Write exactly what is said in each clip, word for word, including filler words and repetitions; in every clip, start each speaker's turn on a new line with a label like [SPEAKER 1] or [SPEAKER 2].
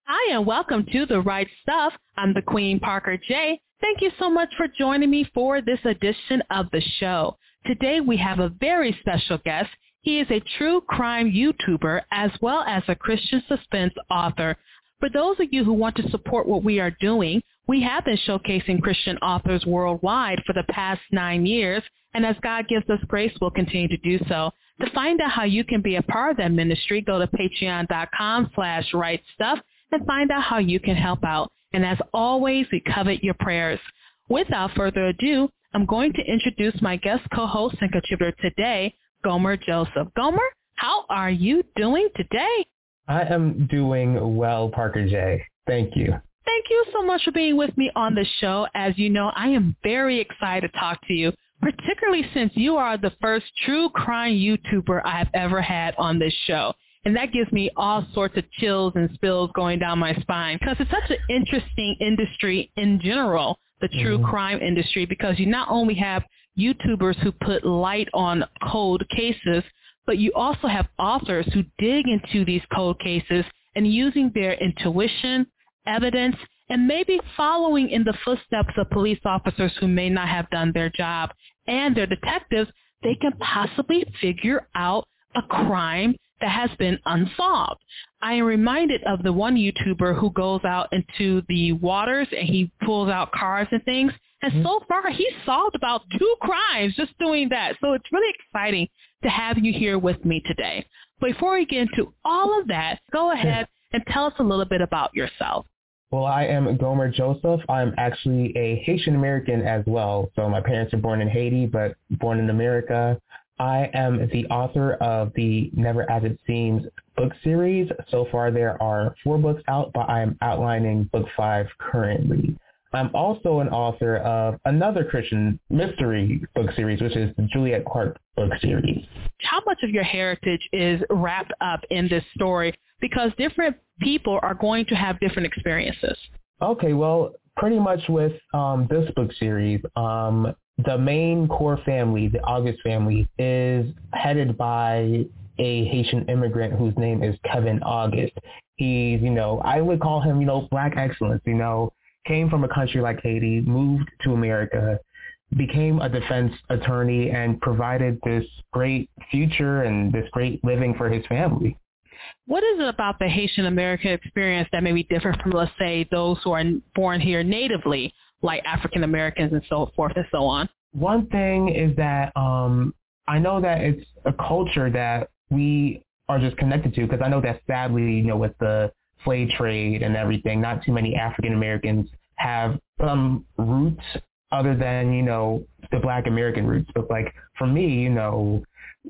[SPEAKER 1] Hi, and welcome to The Right Stuff. I'm the Queen, Parker J. Thank you so much for joining me for this edition of the show. Today we have a very special guest. He is a true crime YouTuber as well as a Christian suspense author. For those of you who want to support what we are doing, we have been showcasing Christian authors worldwide for the past nine years, and as God gives us grace, we'll continue to do so. To find out how you can be a part of that ministry, go to patreon.com slash right stuff and find out how you can help out. And as always, we covet your prayers. Without further ado, I'm going to introduce my guest co-host and contributor today, Gomer Joseph. Gomer, how are you doing today?
[SPEAKER 2] I am doing well, Parker J. Thank you.
[SPEAKER 1] Thank you so much for being with me on the show. As you know, I am very excited to talk to you, particularly since you are the first true crime YouTuber I've ever had on this show. And that gives me all sorts of chills and spills going down my spine because it's such an interesting industry in general, the true mm-hmm. crime industry, because you not only have YouTubers who put light on cold cases, but you also have authors who dig into these cold cases and using their intuition, evidence, and maybe following in the footsteps of police officers who may not have done their job and their detectives, they can possibly figure out a crime that has been unsolved. I am reminded of the one YouTuber who goes out into the waters and he pulls out cars and things. And mm-hmm. so far, he's solved about two crimes just doing that. So it's really exciting to have you here with me today. Before we get into all of that, go ahead and tell us a little bit about yourself.
[SPEAKER 2] Well, I am Gomer Joseph. I'm actually a Haitian American as well. So my parents are born in Haiti, but born in America. I am the author of the Never As It Seems book series. So far, there are four books out, but I am outlining book five currently. I'm also an author of another Christian mystery book series, which is the Juliet Clark book series.
[SPEAKER 1] How much of your heritage is wrapped up in this story? Because different people are going to have different experiences.
[SPEAKER 2] Okay, well, pretty much with um, this book series, um, the main core family, the August family, is headed by a Haitian immigrant whose name is Kevin August. He's, you know, I would call him, you know, Black excellence, you know, came from a country like Haiti, moved to America, became a defense attorney, and provided this great future and this great living for his family.
[SPEAKER 1] What is it about the Haitian American experience that may be different from, let's say, those who are born here natively, like African Americans and so forth and so on?
[SPEAKER 2] One thing is that um, I know that it's a culture that we are just connected to, because I know that sadly, you know, with the slave trade and everything, not too many African Americans have some roots other than, you know, the Black American roots. But like for me, you know,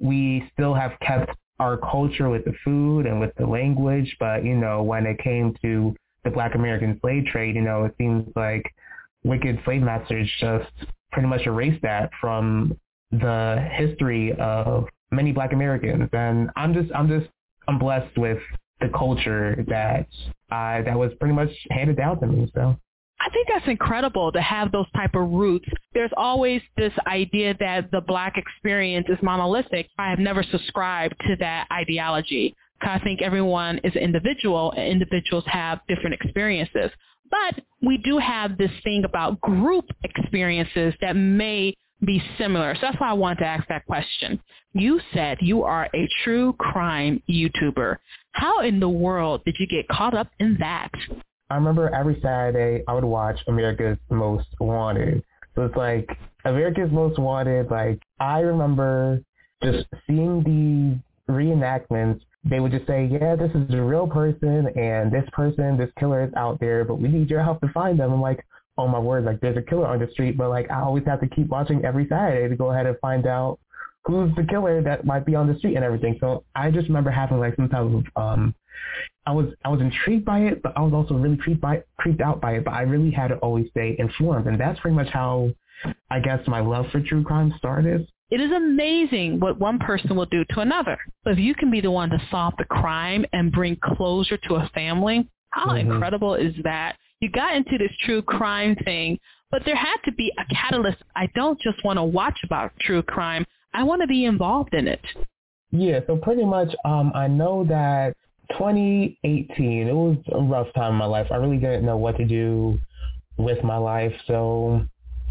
[SPEAKER 2] we still have kept our culture with the food and with the language. But, you know, when it came to the Black American slave trade, you know, it seems like wicked slave masters just pretty much erased that from the history of many Black Americans. And I'm just, I'm just, I'm blessed with the culture that I, that was pretty much handed down to me. So
[SPEAKER 1] I think that's incredible to have those type of roots. There's always this idea that the Black experience is monolithic. I have never subscribed to that ideology. I think everyone is an individual, and individuals have different experiences. But we do have this thing about group experiences that may be similar. So that's why I wanted to ask that question. You said you are a true crime YouTuber. How in the world did you get caught up in that?
[SPEAKER 2] I remember every Saturday I would watch America's Most Wanted. So it's like America's Most Wanted. Like I remember just seeing the reenactments. They would just say, yeah, this is a real person, and this person, this killer is out there, but we need your help to find them. I'm like, oh my word, like there's a killer on the street, but like I always have to keep watching every Saturday to go ahead and find out who's the killer that might be on the street and everything. So I just remember having like some type of, um, I was I was intrigued by it, but I was also really creeped by creeped out by it. But I really had to always stay informed, and that's pretty much how I guess my love for true crime started.
[SPEAKER 1] It is amazing what one person will do to another. So if you can be the one to solve the crime and bring closure to a family, how mm-hmm. incredible is that? You got into this true crime thing, but there had to be a catalyst. I don't just want to watch about true crime. I want to be involved in it.
[SPEAKER 2] Yeah, so pretty much um, I know that twenty eighteen. It was a rough time in my life. I really didn't know what to do with my life. So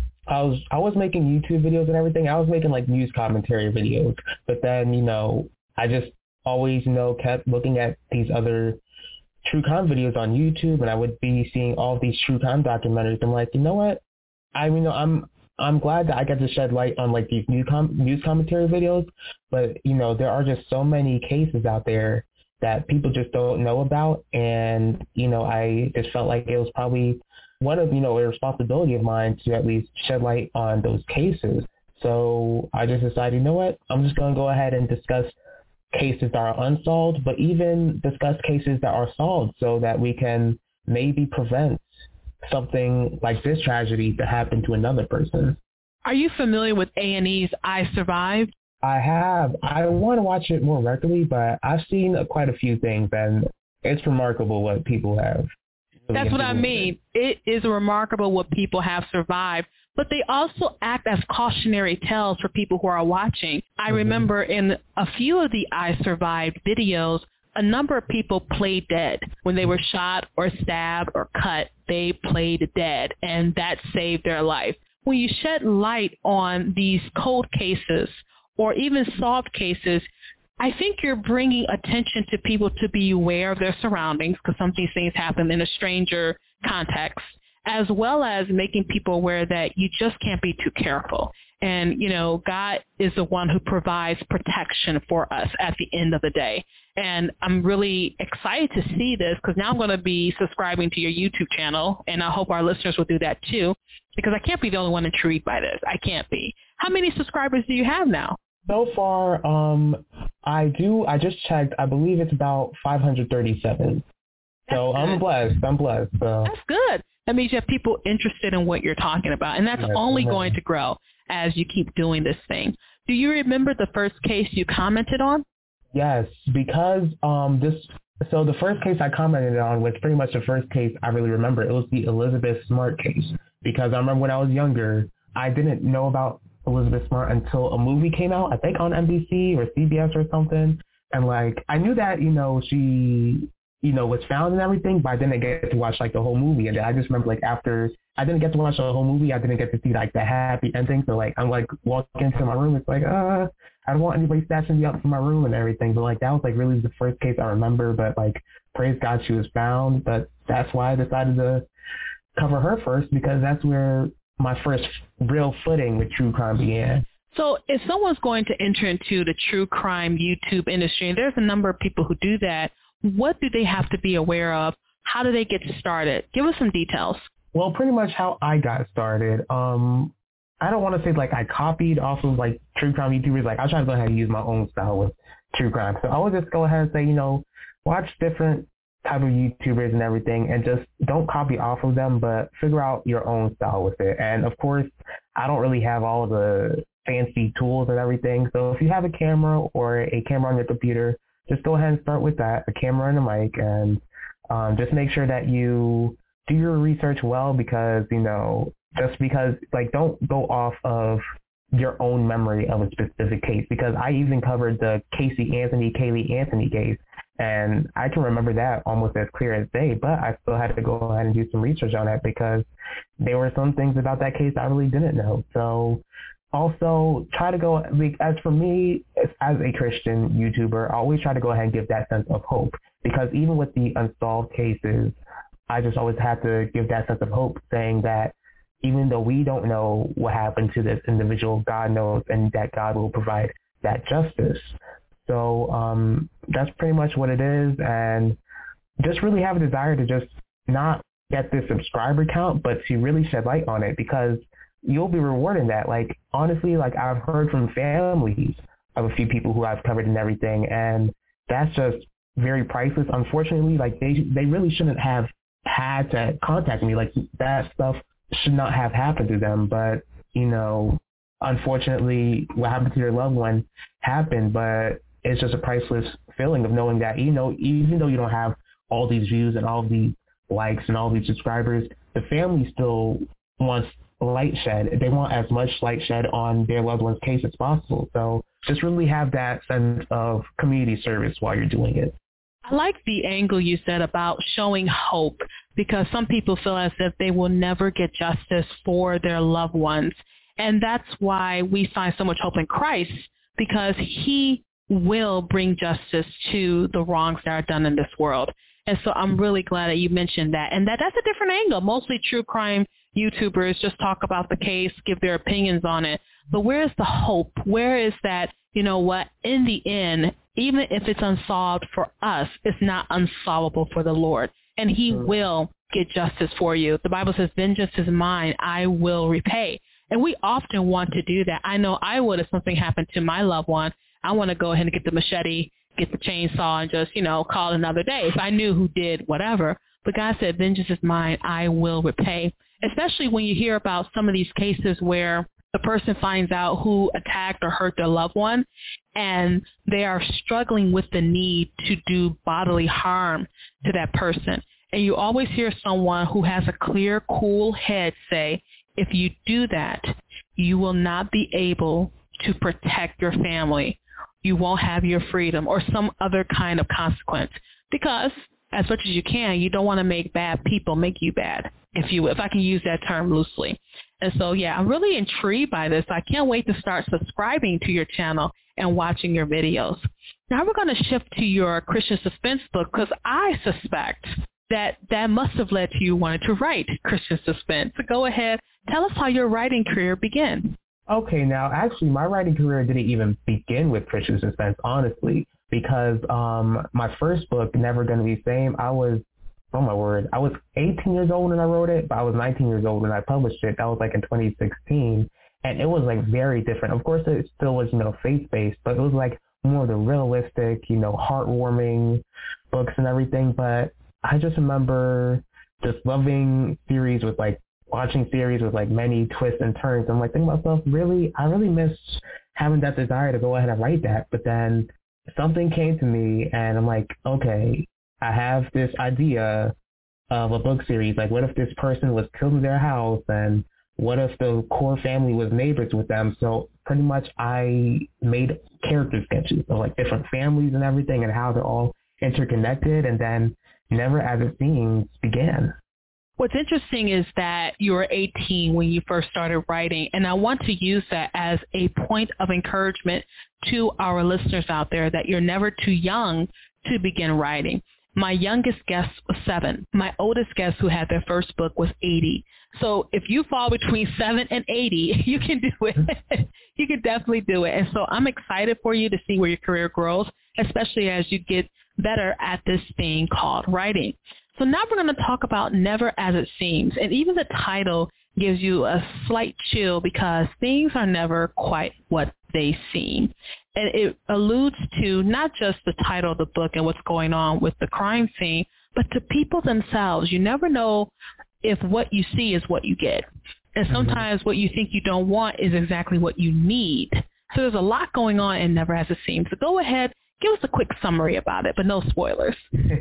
[SPEAKER 2] I was I was making YouTube videos and everything. I was making like news commentary videos. But then, you know, I just always, you know, kept looking at these other true crime videos on YouTube, and I would be seeing all these true crime documentaries. I'm like, you know what? I mean, I'm I'm glad that I get to shed light on like these news com- news commentary videos, but you know, there are just so many cases out there that people just don't know about, and you know, I just felt like it was probably one of, you know, a responsibility of mine to at least shed light on those cases. So I just decided, you know what? I'm just going to go ahead and discuss cases that are unsolved, but even discuss cases that are solved so that we can maybe prevent something like this tragedy to happen to another person.
[SPEAKER 1] Are you familiar with A and E's I Survived?
[SPEAKER 2] I have. I want to watch it more regularly, but I've seen quite a few things, and it's remarkable what people have. Really
[SPEAKER 1] That's what I mean. It is remarkable what people have survived, but they also act as cautionary tales for people who are watching. I mm-hmm. remember in a few of the I Survived videos, a number of people played dead. When they were shot or stabbed or cut, they played dead, and that saved their life. When you shed light on these cold cases or even solved cases, I think you're bringing attention to people to be aware of their surroundings, because some of these things happen in a stranger context, as well as making people aware that you just can't be too careful. And, you know, God is the one who provides protection for us at the end of the day. And I'm really excited to see this, because now I'm going to be subscribing to your YouTube channel, and I hope our listeners will do that too, because I can't be the only one intrigued by this. I can't be. How many subscribers do you have now?
[SPEAKER 2] So far, um, I do. I just checked. I believe it's about five hundred thirty-seven. So I'm blessed. I'm blessed. So.
[SPEAKER 1] That's good. That means you have people interested in what you're talking about, and that's yes, only amen. going to grow as you keep doing this thing. Do you remember the first case you commented on?
[SPEAKER 2] Yes, because um, this. So the first case I commented on was pretty much the first case I really remember. It was the Elizabeth Smart case, because I remember when I was younger, I didn't know about Elizabeth Smart until a movie came out, I think on N B C or C B S or something. And like, I knew that, you know, she, you know, was found and everything, but I didn't get to watch like the whole movie. And I just remember like after I didn't get to watch the whole movie, I didn't get to see like the happy ending. So like, I'm like walking into my room. It's like, uh, I don't want anybody snatching me up from my room and everything. But like, that was like really the first case I remember. But like, praise God, she was found. But that's why I decided to cover her first, because that's where my first real footing with true crime began.
[SPEAKER 1] So if someone's going to enter into the true crime YouTube industry, and there's a number of people who do that, what do they have to be aware of? How do they get started? Give us some details.
[SPEAKER 2] Well, pretty much how I got started. Um, I don't want to say like I copied off of like true crime YouTubers. Like I try to go ahead and use my own style with true crime. So I would just go ahead and say, you know, watch different type of YouTubers and everything, and just don't copy off of them, but figure out your own style with it. And of course, I don't really have all the fancy tools and everything. So if you have a camera or a camera on your computer, just go ahead and start with that, a camera and a mic, and um, just make sure that you do your research well, because, you know, just because, like, don't go off of your own memory of a specific case, because I even covered the Casey Anthony, Kaylee Anthony case, and I can remember that almost as clear as day, but I still had to go ahead and do some research on that, because there were some things about that case I really didn't know. So also try to go, as for me, as a Christian YouTuber, I always try to go ahead and give that sense of hope, because even with the unsolved cases, I just always have to give that sense of hope, saying that even though we don't know what happened to this individual, God knows, and that God will provide that justice. So um, that's pretty much what it is, and just really have a desire to just not get this subscriber count, but to really shed light on it, because you'll be rewarding that. Like, honestly, like I've heard from families of a few people who I've covered and everything, and that's just very priceless. Unfortunately, like they they really shouldn't have had to contact me. Like that stuff should not have happened to them, but you know, unfortunately, what happened to your loved one happened. But it's just a priceless feeling of knowing that, you know, even though you don't have all these views and all these likes and all these subscribers, the family still wants light shed. They want as much light shed on their loved one's case as possible. So just really have that sense of community service while you're doing it.
[SPEAKER 1] I like the angle you said about showing hope, because some people feel as if they will never get justice for their loved ones. And that's why we find so much hope in Christ, because he will bring justice to the wrongs that are done in this world. And so I'm really glad that you mentioned that. And that that's a different angle. Mostly true crime YouTubers just talk about the case, give their opinions on it. But where is the hope? Where is that, you know what, in the end, even if it's unsolved for us, it's not unsolvable for the Lord. And he mm-hmm. will get justice for you. The Bible says, vengeance is mine, I will repay. And we often want to do that. I know I would if something happened to my loved one. I want to go ahead and get the machete, get the chainsaw, and just, you know, call it another day if I knew who did whatever. But God said, vengeance is mine, I will repay. Especially when you hear about some of these cases where the person finds out who attacked or hurt their loved one, and they are struggling with the need to do bodily harm to that person. And you always hear someone who has a clear, cool head say, if you do that, you will not be able to protect your family. You won't have your freedom or some other kind of consequence, because as much as you can, you don't want to make bad people make you bad, if you if I can use that term loosely. And so, yeah, I'm really intrigued by this. I can't wait to start subscribing to your channel and watching your videos. Now we're going to shift to your Christian suspense book, because I suspect that that must have led to you wanting to write Christian suspense. So go ahead, tell us how your writing career began.
[SPEAKER 2] Okay, now actually my writing career didn't even begin with Christian suspense, honestly, because um, my first book, Never Gonna Be Same, I was, oh my word, I was eighteen years old when I wrote it, but I was nineteen years old when I published it. That was like in twenty sixteen, and it was like very different. Of course, it still was, you know, faith-based, but it was like more of the realistic, you know, heartwarming books and everything. But I just remember just loving series with like, watching series with like many twists and turns. I'm like thinking to myself, really, I really miss having that desire to go ahead and write that. But then something came to me and I'm like, okay, I have this idea of a book series. Like, what if this person was killed in their house, and what if the core family was neighbors with them? So pretty much I made character sketches of like different families and everything and how they're all interconnected, and then Never As It Seems began.
[SPEAKER 1] What's interesting is that you were eighteen when you first started writing, and I want to use that as a point of encouragement to our listeners out there, that you're never too young to begin writing. My youngest guest was seven. My oldest guest who had their first book was eighty. So if you fall between seven and eighty, you can do it. You can definitely do it. And so I'm excited for you to see where your career grows, especially as you get better at this thing called writing. So now we're going to talk about Never As It Seems. And even the title gives you a slight chill, because things are never quite what they seem. And it alludes to not just the title of the book and what's going on with the crime scene, but to people themselves. You never know if what you see is what you get. And sometimes what you think you don't want is exactly what you need. So there's a lot going on in Never As It Seems. So go ahead, give us a quick summary about it, but no spoilers.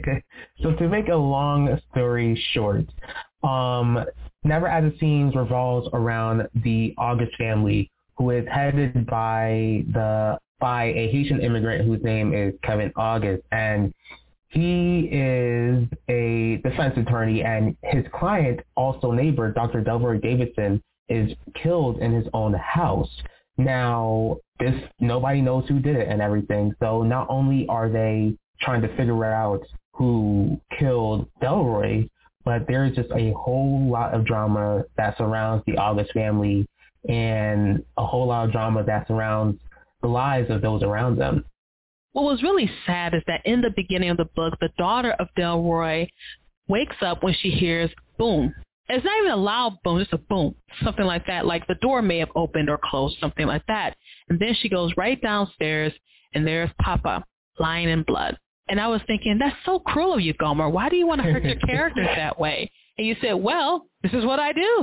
[SPEAKER 2] So to make a long story short, um, Never As It Seems revolves around the August family, who is headed by the by a Haitian immigrant whose name is Kevin August. And he is a defense attorney, and his client, also neighbor, Doctor Delroy Davidson, is killed in his own house. Now, this nobody knows who did it and everything. So not only are they trying to figure out who killed Delroy, but there's just a whole lot of drama that surrounds the August family, and a whole lot of drama that surrounds the lives of those around them.
[SPEAKER 1] What was really sad is that in the beginning of the book, the daughter of Delroy wakes up when she hears boom. It's not even a loud boom, just a boom, something like that. Like the door may have opened or closed, something like that. And then she goes right downstairs, and there's Papa lying in blood. And I was thinking, that's so cruel of you, Gomer. Why do you want to hurt your characters that way? And you said, well, this is what I do.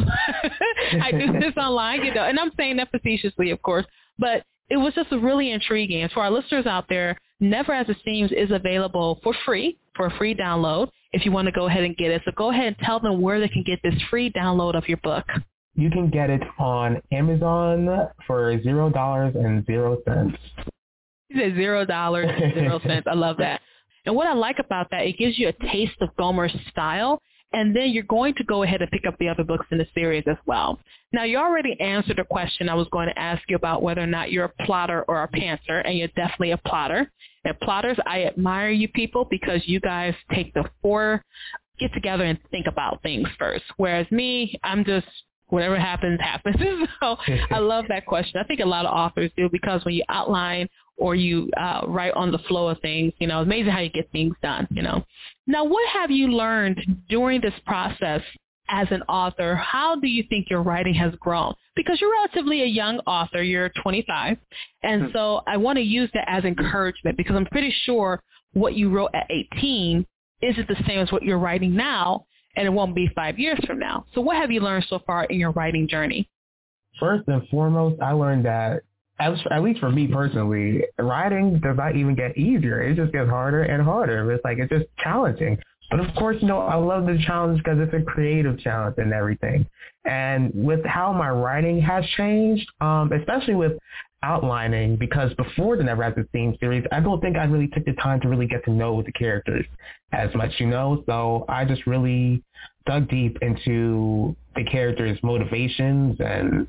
[SPEAKER 1] I do this online, you know. And I'm saying that facetiously, of course. But it was just really intriguing. And for our listeners out there, Never As It Seems is available for free, for a free download, if you want to go ahead and get it. So go ahead and tell them where they can get this free download of your book.
[SPEAKER 2] You can get it on Amazon for zero dollars and zero cents.
[SPEAKER 1] You said zero dollars and zero cents. I love that. And what I like about that, it gives you a taste of Gomer's style, and then you're going to go ahead and pick up the other books in the series as well. Now, you already answered a question I was going to ask you about whether or not you're a plotter or a pantser, and you're definitely a plotter. And plotters, I admire you people because you guys take the four, get together and think about things first. Whereas me, I'm just, whatever happens, happens. So I love that question. I think a lot of authors do, because when you outline or you uh, write on the flow of things, you know, it's amazing how you get things done, you know. Now, what have you learned during this process as an author? How do you think your writing has grown? Because you're relatively a young author. You're twenty-five. And mm-hmm. so I want to use that as encouragement, because I'm pretty sure what you wrote at eighteen isn't the same as what you're writing now, and it won't be five years from now. So what have you learned so far in your writing journey?
[SPEAKER 2] First and foremost, I learned that, At, at least for me personally, writing does not even get easier. It just gets harder and harder. It's like, it's just challenging. But of course, you know, I love the challenge because it's a creative challenge and everything. And with how my writing has changed, um, especially with outlining, because before the Never Has Been Seen series, I don't think I really took the time to really get to know the characters as much, you know? So I just really dug deep into the characters' motivations and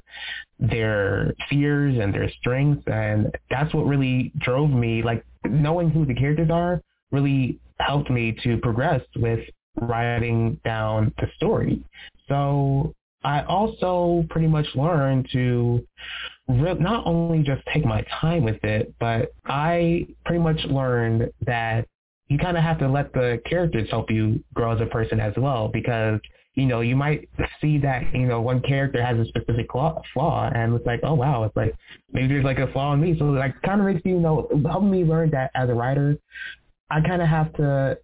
[SPEAKER 2] their fears and their strengths, and that's what really drove me. Like, knowing who the characters are really helped me to progress with writing down the story. So I also pretty much learned to re- not only just take my time with it, but I pretty much learned that you kind of have to let the characters help you grow as a person as well, because, you know, you might see that, you know, one character has a specific flaw, flaw and it's like, oh, wow, it's like, maybe there's like a flaw in me. So like, kind of makes you, you know, helping me learn that as a writer, I kind of have to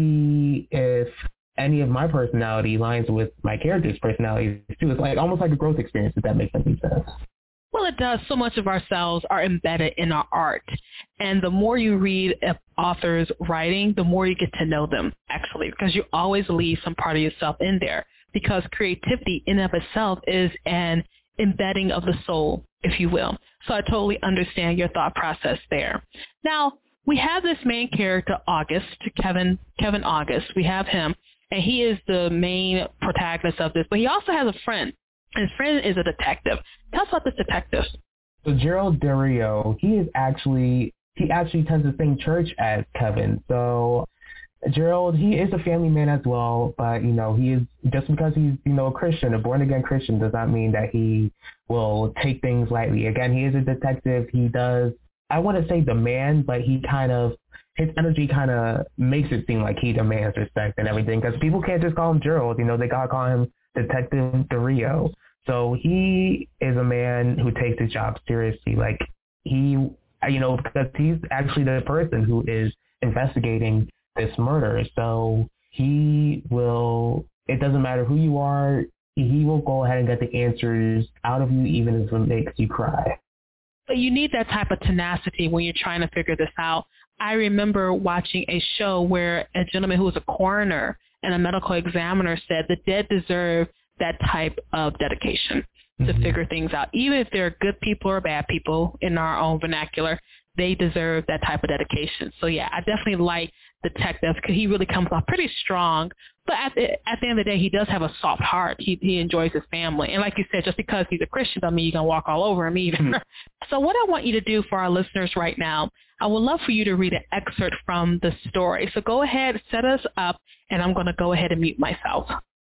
[SPEAKER 2] see if any of my personality lines with my character's personality too. It's like almost like a growth experience, if that makes any sense.
[SPEAKER 1] Well, it does. So much of ourselves are embedded in our art. And the more you read an author's writing, the more you get to know them, actually, because you always leave some part of yourself in there, because creativity in and of itself is an embedding of the soul, if you will. So I totally understand your thought process there. Now, we have this main character, August, Kevin, Kevin August. We have him, and he is the main protagonist of this, but he also has a friend. His friend is a detective. Tell us about this detective.
[SPEAKER 2] So Gerald Del Rio, he is actually, he actually attends the same church as Kevin. So Gerald, he is a family man as well, but, you know, he is, just because he's, you know, a Christian, a born-again Christian, does not mean that he will take things lightly. Again, he is a detective. He does, I want to say demand, but he kind of, his energy kind of makes it seem like he demands respect and everything, because people can't just call him Gerald. You know, they got to call him Detective Del Rio. So he is a man who takes his job seriously. Like, he, you know, because he's actually the person who is investigating this murder. So he will, it doesn't matter who you are, he will go ahead and get the answers out of you, even if it makes you cry.
[SPEAKER 1] But you need that type of tenacity when you're trying to figure this out. I remember watching a show where a gentleman who was a coroner and a medical examiner said the dead deserve that type of dedication to mm-hmm. figure things out. Even if they're good people or bad people in our own vernacular, they deserve that type of dedication. So, yeah, I definitely like Detective because he really comes off pretty strong. But at the, at the end of the day, he does have a soft heart. He he enjoys his family. And like you said, just because he's a Christian doesn't mean you're going to walk all over him either. Mm-hmm. So what I want you to do for our listeners right now, I would love for you to read an excerpt from the story. So go ahead, set us up, and I'm going to go ahead and mute myself.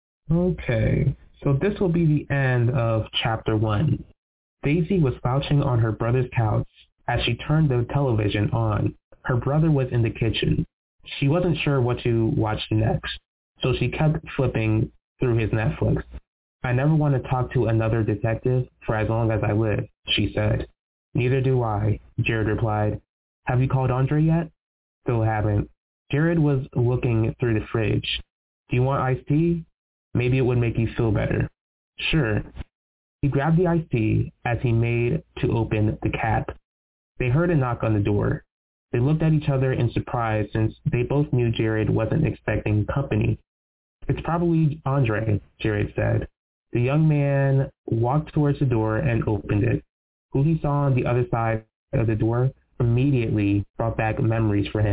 [SPEAKER 2] Okay, so this will be the end of chapter one. Daisy was slouching on her brother's couch as she turned the television on. Her brother was in the kitchen. She wasn't sure what to watch next, so she kept flipping through his Netflix. I never want to talk to another detective for as long as I live, she said. Neither do I, Jared replied. Have you called Andre yet? Still haven't. Jared was looking through the fridge. Do you want iced tea? Maybe it would make you feel better. Sure. He grabbed the iced tea as he made to open the cap. They heard a knock on the door. They looked at each other in surprise since they both knew Jared wasn't expecting company. It's probably Andre, Jared said. The young man walked towards the door and opened it. Who he saw on the other side of the door immediately brought back memories for him.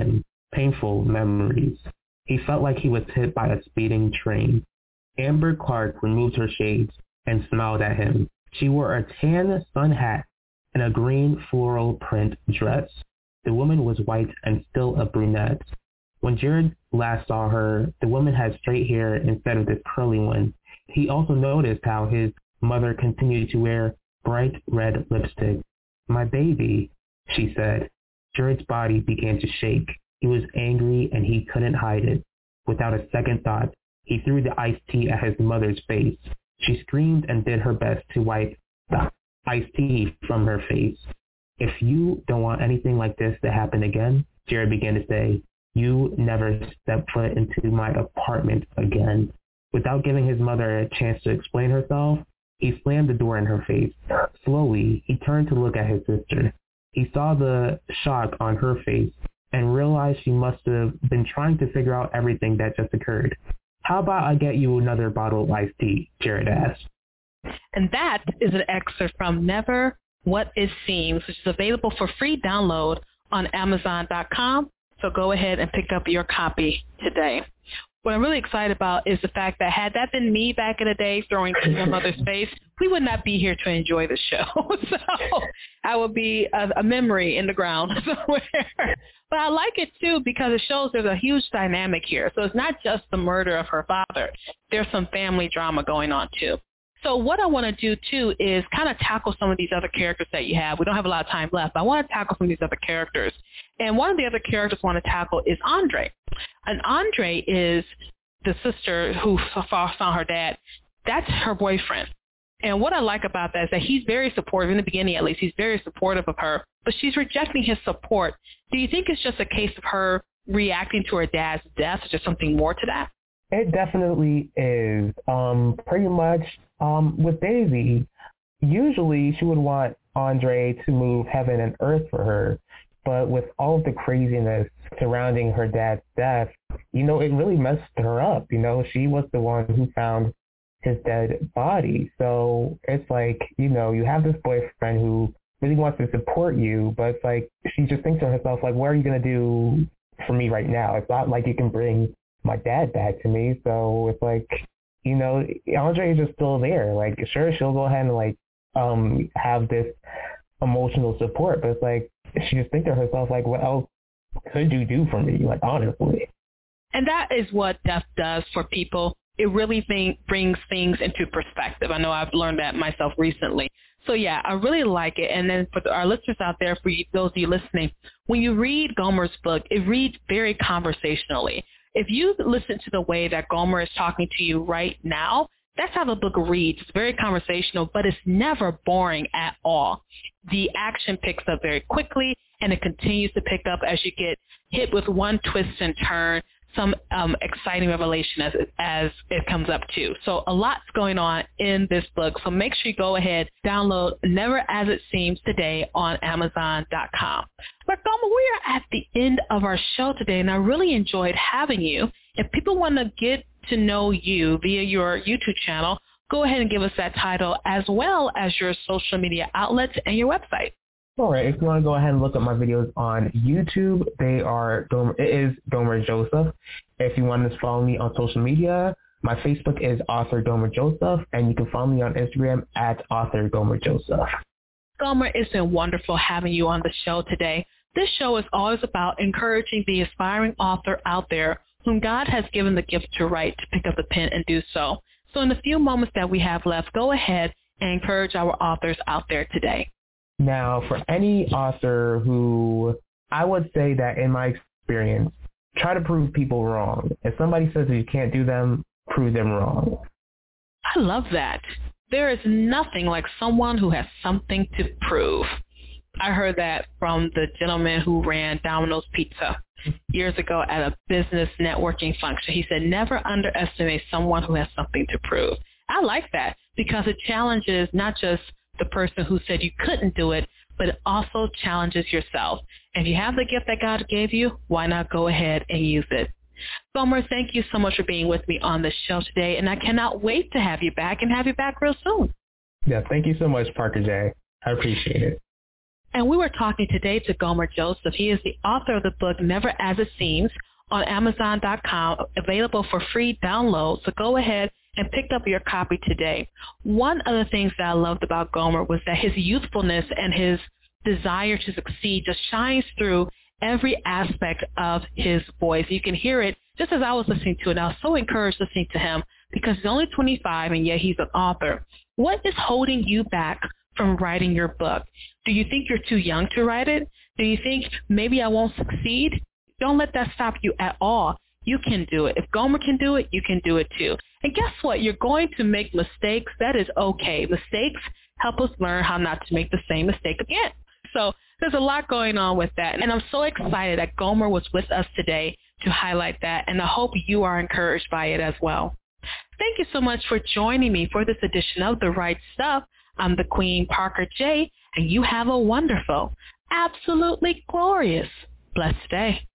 [SPEAKER 2] painful memories. He felt like he was hit by a speeding train. Amber Clark removed her shades and smiled at him. She wore a tan sun hat and a green floral print dress. The woman was white and still a brunette. When Jared last saw her, the woman had straight hair instead of this curly one. He also noticed how his mother continued to wear bright red lipstick. "My baby," she said. Jared's body began to shake. He was angry and he couldn't hide it. Without a second thought, he threw the iced tea at his mother's face. She screamed and did her best to wipe the iced tea from her face. "If you don't want anything like this to happen again," Jared began to say, "you never step foot into my apartment again." Without giving his mother a chance to explain herself, he slammed the door in her face. Slowly, he turned to look at his sister. He saw the shock on her face and realized she must have been trying to figure out everything that just occurred. "How about I get you another bottle of iced tea?" Jared asked.
[SPEAKER 1] And that is an excerpt from Never What It Seems, which is available for free download on Amazon dot com. So go ahead and pick up your copy today. What I'm really excited about is the fact that had that been me back in the day throwing tea in my mother's face, we would not be here to enjoy the show. So I would be a, a memory in the ground somewhere. But I like it, too, because it shows there's a huge dynamic here. So it's not just the murder of her father. There's some family drama going on, too. So what I want to do, too, is kind of tackle some of these other characters that you have. We don't have a lot of time left, but I want to tackle some of these other characters. And one of the other characters I want to tackle is Andre. And Andre is the sister who saw her dad. That's her boyfriend. And what I like about that is that he's very supportive, in the beginning at least, he's very supportive of her, but she's rejecting his support. Do you think it's just a case of her reacting to her dad's death, or just something more to that?
[SPEAKER 2] It definitely is. Um, pretty much um, with Daisy, usually she would want Andre to move heaven and earth for her. But with all of the craziness surrounding her dad's death, you know, it really messed her up. You know, she was the one who found his dead body. So it's like, you know, you have this boyfriend who really wants to support you, but it's like she just thinks to herself, like, what are you going to do for me right now? It's not like you can bring my dad back to me. So it's like, you know, Andre is just still there. Like, sure, she'll go ahead and like um have this emotional support, but it's like she just thinks to herself, like, what else could you do for me? Like, honestly.
[SPEAKER 1] And that is what death does for people. It really think, brings things into perspective. I know I've learned that myself recently. So, yeah, I really like it. And then for our listeners out there, for you, those of you listening, when you read Gomer's book, it reads very conversationally. If you listen to the way that Gomer is talking to you right now, that's how the book reads. It's very conversational, but it's never boring at all. The action picks up very quickly, and it continues to pick up as you get hit with one twist and turn, some um, exciting revelation as it, as it comes up too. So a lot's going on in this book. So make sure you go ahead, download Never As It Seems today on Amazon dot com. But Gomer, we are at the end of our show today, and I really enjoyed having you. If people want to get to know you via your YouTube channel, go ahead and give us that title, as well as your social media outlets and your website.
[SPEAKER 2] All right. If you want to go ahead and look at my videos on YouTube, they are it is Gomer Joseph. If you want to follow me on social media, my Facebook is Author Gomer Joseph, and you can follow me on Instagram at Author Gomer Joseph.
[SPEAKER 1] Gomer, it's been wonderful having you on the show today. This show is always about encouraging the aspiring author out there whom God has given the gift to write to pick up the pen and do so. So in the few moments that we have left, go ahead and encourage our authors out there today.
[SPEAKER 2] Now, for any author who, I would say that in my experience, try to prove people wrong. If somebody says that you can't do them, prove them wrong.
[SPEAKER 1] I love that. There is nothing like someone who has something to prove. I heard that from the gentleman who ran Domino's Pizza years ago at a business networking function. He said, never underestimate someone who has something to prove. I like that because it challenges not just the person who said you couldn't do it, but it also challenges yourself. And if you have the gift that God gave you, why not go ahead and use it? Gomer, thank you so much for being with me on the show today, and I cannot wait to have you back and have you back real soon.
[SPEAKER 2] Yeah, thank you so much, Parker J. I appreciate it.
[SPEAKER 1] And we were talking today to Gomer Joseph. He is the author of the book Never As It Seems on Amazon dot com, available for free download. So go ahead and pick up your copy today. One of the things that I loved about Gomer was that his youthfulness and his desire to succeed just shines through every aspect of his voice. You can hear it just as I was listening to it. And I was so encouraged listening to him because he's only twenty-five and yet he's an author. What is holding you back from writing your book? Do you think you're too young to write it? Do you think maybe I won't succeed? Don't let that stop you at all. You can do it. If Gomer can do it, you can do it too. And guess what? You're going to make mistakes. That is okay. Mistakes help us learn how not to make the same mistake again. So there's a lot going on with that. And I'm so excited that Gomer was with us today to highlight that. And I hope you are encouraged by it as well. Thank you so much for joining me for this edition of The Right Stuff. I'm the Queen Parker J, and you have a wonderful, absolutely glorious, blessed day.